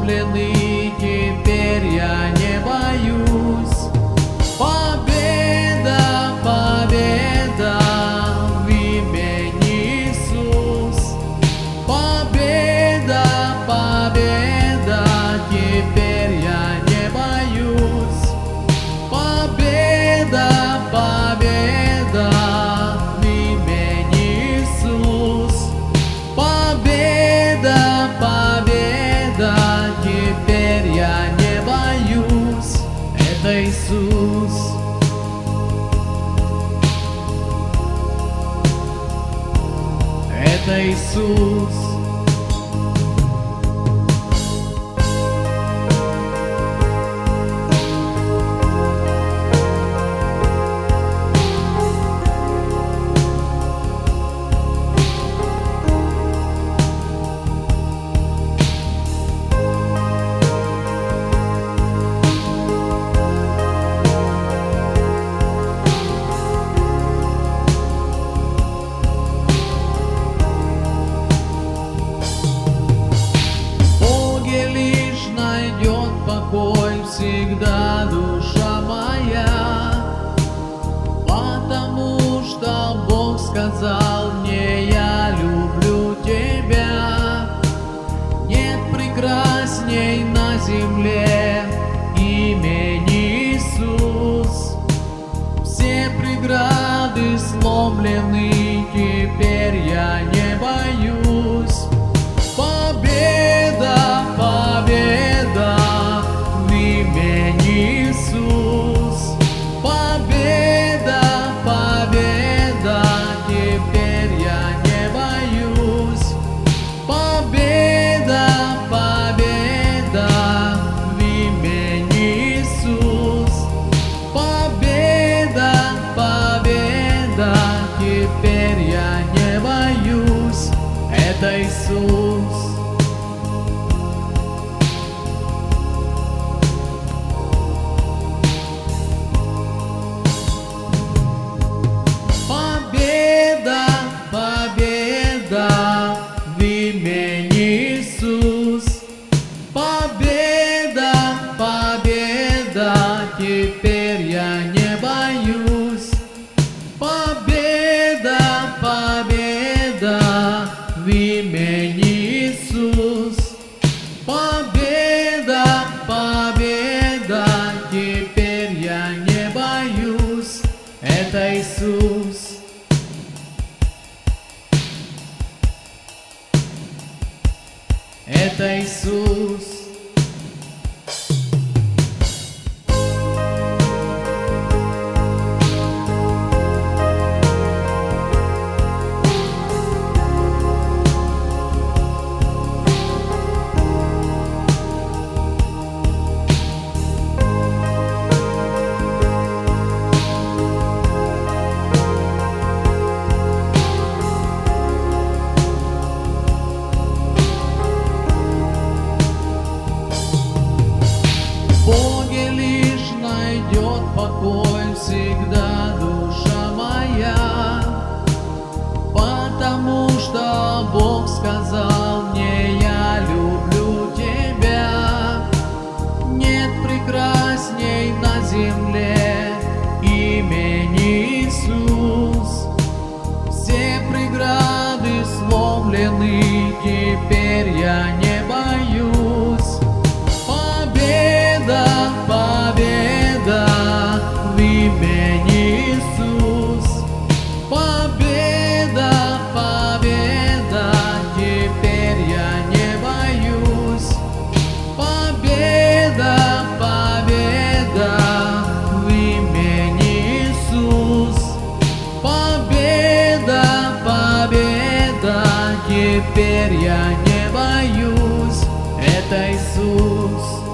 сломленный, теперь я не боюсь. Победа, победа в имени Иисус. Победа, победа, теперь я не боюсь. Победа, победа в имени Иисус. Победа, победа, теперь я не боюсь. Это Иисус. Это Иисус. Покой всегда, душа моя, потому что Бог сказал мне: я люблю тебя. Нет прекрасней на земле имени Иисус. Все преграды сломлены, теперь я не боюсь. Победа, победа в имени Иисус. Победа, победа, теперь я не боюсь. Победа, победа в имени Иисус. Победа, победа, теперь я не боюсь. Это Иисус. Победа, победа в имени Иисус. Победа, победа, теперь я не боюсь. Победа, победа в имени Иисус. Победа, победа, теперь я не боюсь. Это Иисус. Это Иисус. Покой всегда, душа моя, потому что Бог сказал мне: я люблю тебя. Нет прекрасней на земле имени Иисус. Все преграды сломлены, теперь я не боюсь. Победа, победа в имени Иисус. Победа, победа, теперь я не боюсь. Победа, победа в имени Иисус. Победа, победа, теперь я не боюсь. Это Иисус.